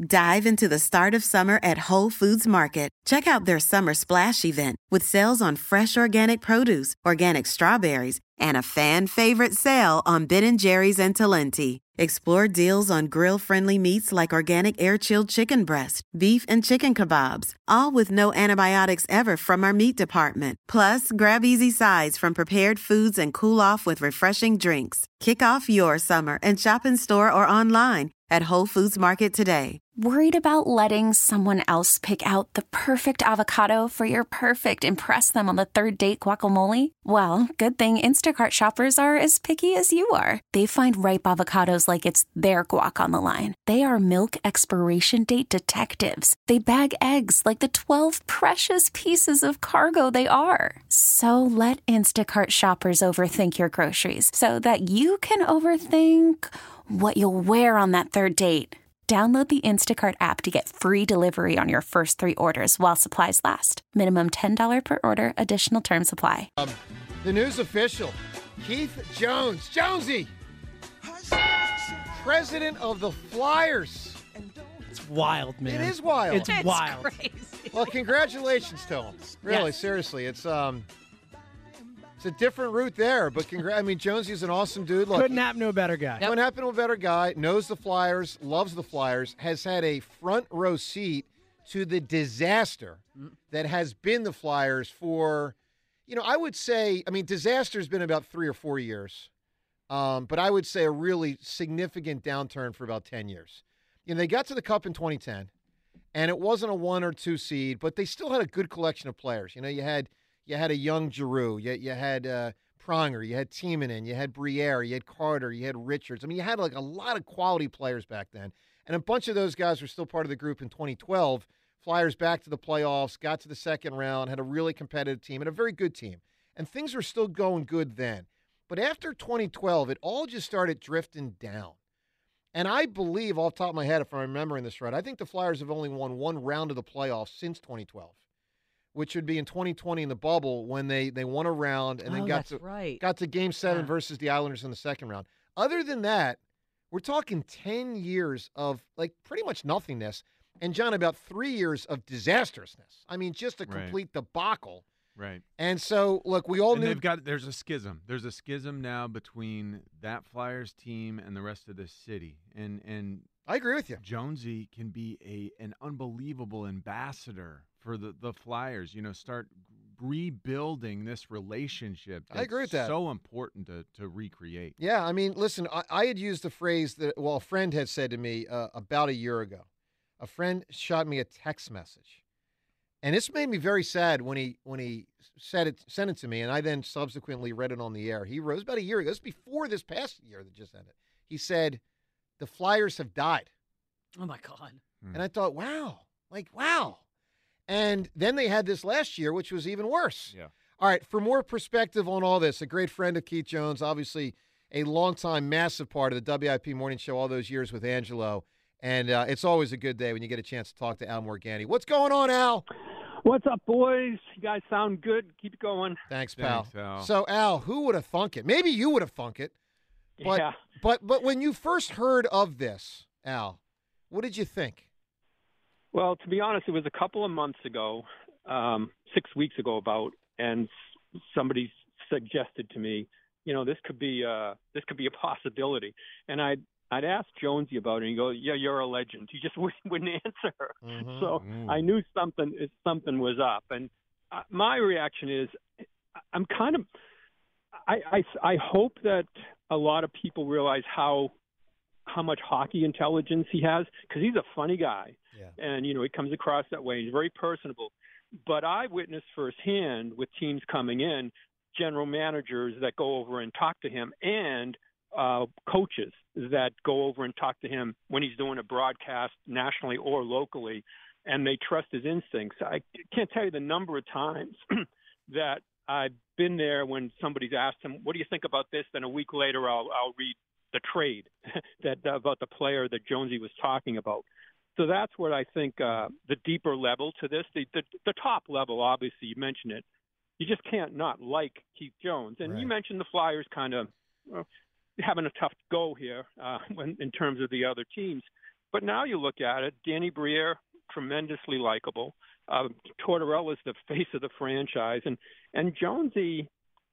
Dive into the start of summer at Whole Foods Market. Check out their Summer Splash event with sales on fresh organic produce, organic strawberries, and a fan-favorite sale on Ben & Jerry's and Talenti. Explore deals on grill-friendly meats like organic air-chilled chicken breast, beef and chicken kebabs, all with no antibiotics ever from our meat department. Plus, grab easy sides from prepared foods and cool off with refreshing drinks. Kick off your summer and shop in store or online at Whole Foods Market today. Worried about letting someone else pick out the perfect avocado for your perfect impress them on the third date guacamole? Well, good thing Instacart shoppers are as picky as you are. They find ripe avocados like it's their guac on the line. They are milk expiration date detectives. They bag eggs like the 12 precious pieces of cargo they are. So let Instacart shoppers overthink your groceries so that you can overthink what you'll wear on that third date. Download the Instacart app to get free delivery on your first 3 orders while supplies last. Minimum $10 per order. Additional terms apply. The news official, Keith Jones. Jonesy, president of the Flyers. It's wild, man. It is wild. It's wild. Crazy. Well, congratulations to him. Really, Yes. seriously. It's a different route there, but Jonesy's an awesome dude. Look, Couldn't happen to a better guy. couldn't happen to a better guy. Knows the Flyers, loves the Flyers, has had a front row seat to the disaster that has been the Flyers for, I would say, disaster's been about 3 or 4 years, but I would say a really significant downturn for about 10 years. They got to the Cup in 2010, and it wasn't a 1 or 2 seed, but they still had a good collection of players. You had a young Giroux, you had Pronger, you had Timonen, you had Briere, you had Carter, you had Richards. You had like a lot of quality players back then. And a bunch of those guys were still part of the group in 2012. Flyers back to the playoffs, got to the second round, had a really competitive team and a very good team. And things were still going good then. But after 2012, it all just started drifting down. And I believe, off the top of my head, if I'm remembering this right, I think the Flyers have only won 1 round of the playoffs since 2012. Which would be in 2020 in the bubble when they won a round and then got to Game 7 versus the Islanders in the second round. Other than that, we're talking 10 years of pretty much nothingness. And, John, about 3 years of disastrousness. Just a complete debacle. Right. And so, look, we all knew. There's a schism. There's a schism now between that Flyers team and the rest of the city. And I agree with you. Jonesy can be an unbelievable ambassador for the Flyers, start rebuilding this relationship. I agree with that. So important to recreate. Yeah, listen, I had used the phrase that, a friend had said to me about a year ago. A friend shot me a text message. And this made me very sad when he sent it to me, and I then subsequently read it on the air. He wrote, it was about a year ago. This was before this past year that just ended. He said, the Flyers have died. Oh, my God. And I thought, wow. And then they had this last year, which was even worse. Yeah. All right, for more perspective on all this, a great friend of Keith Jones, obviously a longtime, massive part of the WIP Morning Show all those years with Angelo. And it's always a good day when you get a chance to talk to Al Morganti. What's going on, Al? What's up, boys? You guys sound good. Keep it going. Thanks, pal. Thanks, Al. So, Al, who would have thunk it? Maybe you would have thunk it. But, Yeah. But when you first heard of this, Al, what did you think? Well, to be honest, it was a couple of months ago, 6 weeks ago about, and somebody suggested to me, this could be a possibility. And I'd asked Jonesy about it, and he goes, "Yeah, you're a legend." He just wouldn't answer. Mm-hmm. So I knew something was up. And my reaction is, I'm kind of, I hope that a lot of people realize how much hockey intelligence he has, because he's a funny guy. Yeah. And, he comes across that way. He's very personable. But I witnessed firsthand with teams coming in, general managers that go over and talk to him, and coaches that go over and talk to him when he's doing a broadcast nationally or locally, and they trust his instincts. I can't tell you the number of times that I've been there when somebody's asked him, "What do you think about this?" Then a week later, I'll read the trade about the player that Jonesy was talking about. So that's what I think the deeper level to this. The top level, obviously, you mentioned it. You just can't not like Keith Jones. And You mentioned the Flyers kind of having a tough go here in terms of the other teams. But now you look at it, Danny Briere, tremendously likable. Tortorella's the face of the franchise, and Jonesy,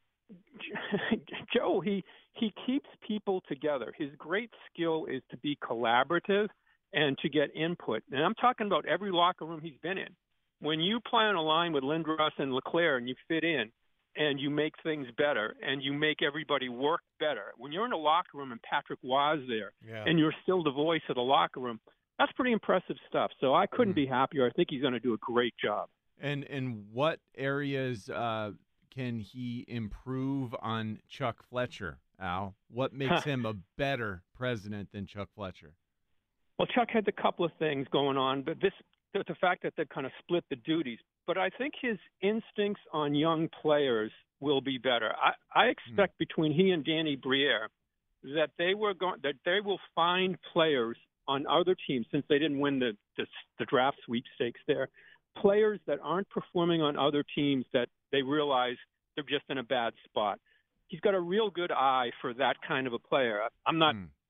Joe, he keeps people together. His great skill is to be collaborative and to get input. And I'm talking about every locker room he's been in. When you play on a line with Lindros and LeClaire and you fit in and you make things better and you make everybody work better, when you're in a locker room and Patrick Waugh's there and you're still the voice of the locker room, that's pretty impressive stuff. So I couldn't be happier. I think he's going to do a great job. And what areas can he improve on Chuck Fletcher, Al? What makes him a better president than Chuck Fletcher? Well, Chuck had a couple of things going on, but the fact that they kind of split the duties. But I think his instincts on young players will be better. I expect between he and Danny Briere that they will find players on other teams, since they didn't win the draft sweepstakes there, players that aren't performing on other teams that they realize they're just in a bad spot. He's got a real good eye for that kind of a player. I'm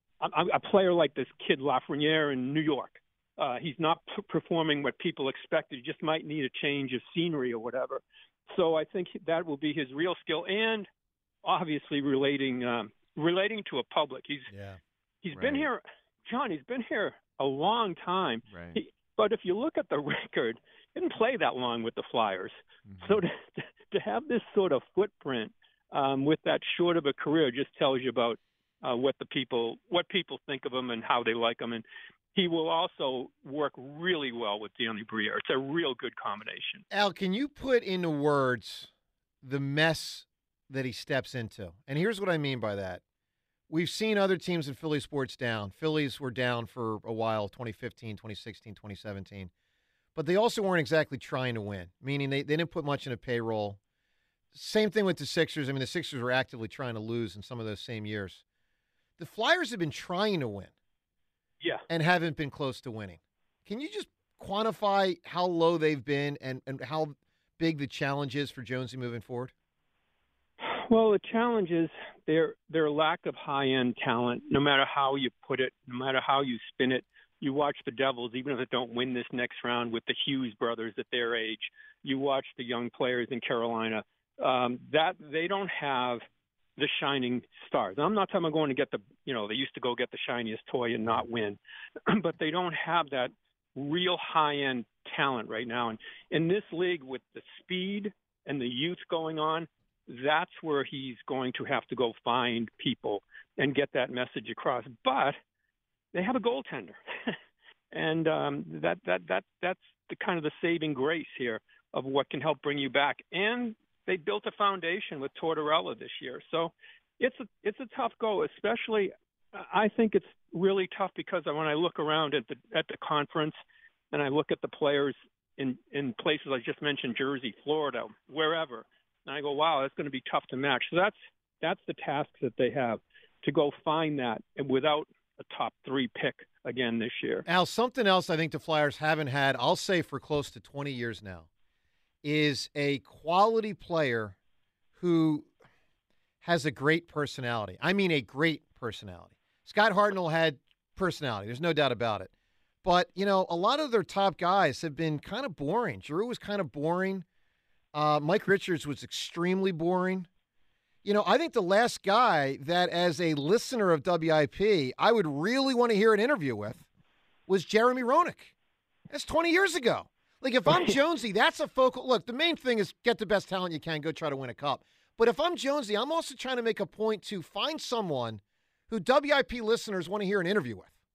a player like this kid Lafreniere in New York. He's not performing what people expected. He just might need a change of scenery or whatever. So I think that will be his real skill, and obviously relating to a public. He's been here, John. He's been here a long time. Right. But if you look at the record, he didn't play that long with the Flyers. So to have this sort of footprint with that short of a career just tells you about what people think of him and how they like him. And he will also work really well with Danny Briere. It's a real good combination. Al, can you put into words the mess that he steps into? And here's what I mean by that. We've seen other teams in Philly sports down. Phillies were down for a while, 2015, 2016, 2017. But they also weren't exactly trying to win, meaning they didn't put much in a payroll. Same thing with the Sixers. I mean, the Sixers were actively trying to lose in some of those same years. The Flyers have been trying to win. Yeah. And haven't been close to winning. Can you just quantify how low they've been and how big the challenge is for Jonesy moving forward? Well, the challenge is their lack of high-end talent, no matter how you put it, no matter how you spin it. You watch the Devils, even if they don't win this next round with the Hughes brothers at their age. You watch the young players in Carolina. That they don't have the shining stars. I'm not talking about going to get they used to go get the shiniest toy and not win, but they don't have that real high-end talent right now. And in this league with the speed and the youth going on, that's where he's going to have to go find people and get that message across. But they have a goaltender, and that's the kind of the saving grace here of what can help bring you back. And they built a foundation with Tortorella this year, so it's a tough go. Especially, I think it's really tough because when I look around at the conference and I look at the players in places I just mentioned, Jersey, Florida, wherever, and I go, wow, that's going to be tough to match. So that's the task that they have, to go find that, and without a top 3 pick again this year. Al, something else I think the Flyers haven't had, I'll say for close to 20 years now, is a quality player who has a great personality. I mean a great personality. Scott Hartnell had personality. There's no doubt about it. But, a lot of their top guys have been kind of boring. Giroux was kind of boring. Mike Richards was extremely boring. I think the last guy that, as a listener of WIP, I would really want to hear an interview with was Jeremy Roenick. That's 20 years ago. Like, if I'm Jonesy, that's a focal. Look, the main thing is get the best talent you can, go try to win a cup. But if I'm Jonesy, I'm also trying to make a point to find someone who WIP listeners want to hear an interview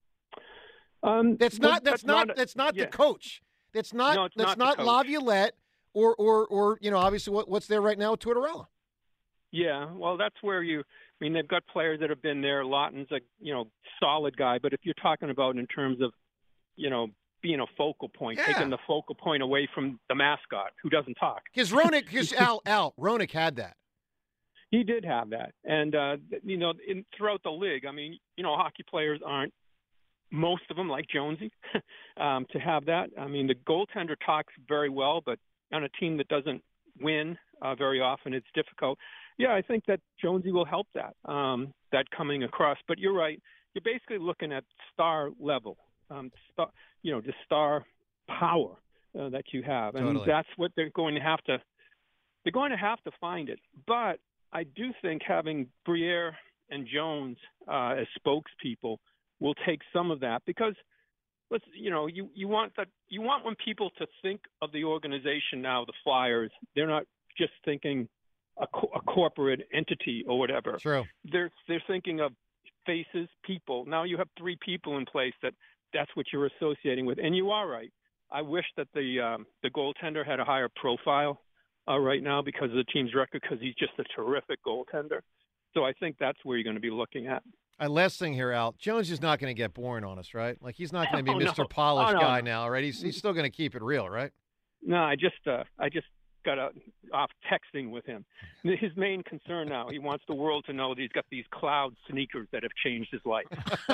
with. That's not the coach. That's not Laviolette or obviously what's there right now with Tortorella. Yeah, well, that's where they've got players that have been there. Lawton's a solid guy, but if you're talking about in terms of being a focal point, taking the focal point away from the mascot who doesn't talk. Because Roenick had that. He did have that, and throughout the league, hockey players aren't, most of them, like Jonesy, to have that. The goaltender talks very well, but on a team that doesn't win very often, it's difficult. Yeah, I think that Jonesy will help that coming across. But you're right. You're basically looking at star level the star power that you have, and Totally. that's what they're going to have to. They're going to have to find it. But I do think having Briere and Jones as spokespeople will take some of that, because you want when people to think of the organization now, the Flyers, they're not just thinking a corporate entity or whatever. True. They're thinking of faces, people. Now you have 3 people in place that's what you're associating with. And you are right. I wish that the goaltender had a higher profile right now because of the team's record, because he's just a terrific goaltender. So I think that's where you're going to be looking at. Last thing here, Al. Jones is not going to get boring on us, right? Like, he's not going to be Mr. No. Polished no. guy now, right? He's still going to keep it real, right? No, I just got off texting with him. His main concern now, he wants the world to know that he's got these cloud sneakers that have changed his life.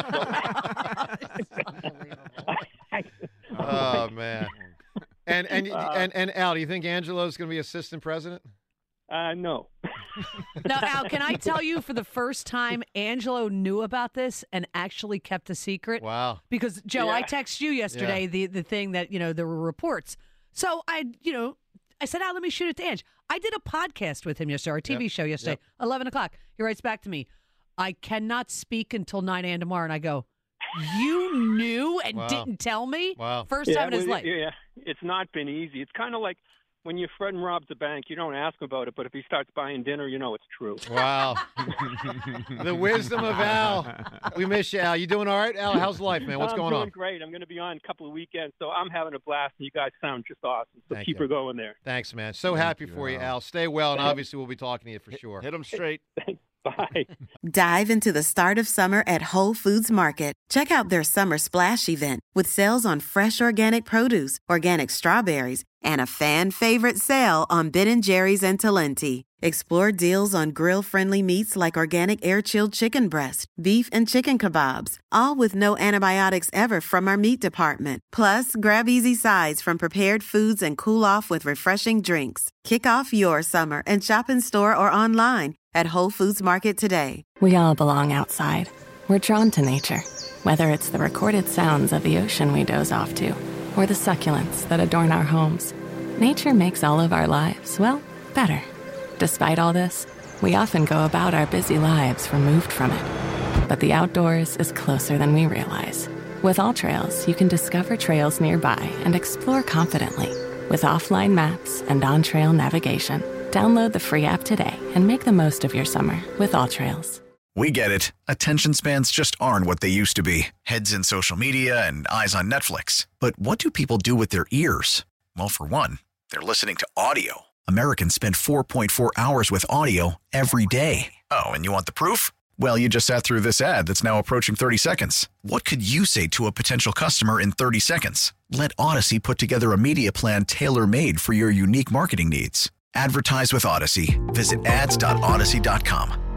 Oh, man. And Al, do you think Angelo's going to be assistant president? No. Now, Al, can I tell you, for the first time, Angelo knew about this and actually kept a secret? Wow. Because, Joe, Yeah. I texted you yesterday the thing that, there were reports. So I said, Al, let me shoot it to Ange. I did a podcast with him yesterday, our TV show yesterday, 11 o'clock. He writes back to me, I cannot speak until 9 a.m. tomorrow. And I go, you knew and didn't tell me? Wow. First time in his life. Yeah, it's not been easy. It's kind of like when your friend robs a bank, you don't ask about it, but if he starts buying dinner, you know it's true. Wow. The wisdom of Al. We miss you, Al. You doing all right, Al? How's life, man? What's going I'm on? doing great. I'm going to be on a couple of weekends, so I'm having a blast, and you guys sound just awesome. So Thank keep you. her going there. Thanks, man. So happy for you, Al. Stay well, and obviously we'll be talking to you for sure. Hit him straight. Bye. Dive into the start of summer at Whole Foods Market. Check out their Summer Splash event with sales on fresh organic produce, organic strawberries, and a fan-favorite sale on Ben & Jerry's and Talenti. Explore deals on grill-friendly meats like organic air-chilled chicken breast, beef and chicken kebabs, all with no antibiotics ever from our meat department. Plus, grab easy sides from prepared foods and cool off with refreshing drinks. Kick off your summer and shop in store or online at Whole Foods Market today. We all belong outside. We're drawn to nature, whether it's the recorded sounds of the ocean we doze off to, or the succulents that adorn our homes. Nature makes all of our lives, well, better. Despite all this, we often go about our busy lives removed from it. But the outdoors is closer than we realize. With AllTrails, you can discover trails nearby and explore confidently. With offline maps and on-trail navigation, download the free app today and make the most of your summer with AllTrails. We get it. Attention spans just aren't what they used to be. Heads in social media and eyes on Netflix. But what do people do with their ears? Well, for one, they're listening to audio. Americans spend 4.4 hours with audio every day. Oh, and you want the proof? Well, you just sat through this ad that's now approaching 30 seconds. What could you say to a potential customer in 30 seconds? Let Odyssey put together a media plan tailor-made for your unique marketing needs. Advertise with Odyssey. Visit ads.odyssey.com.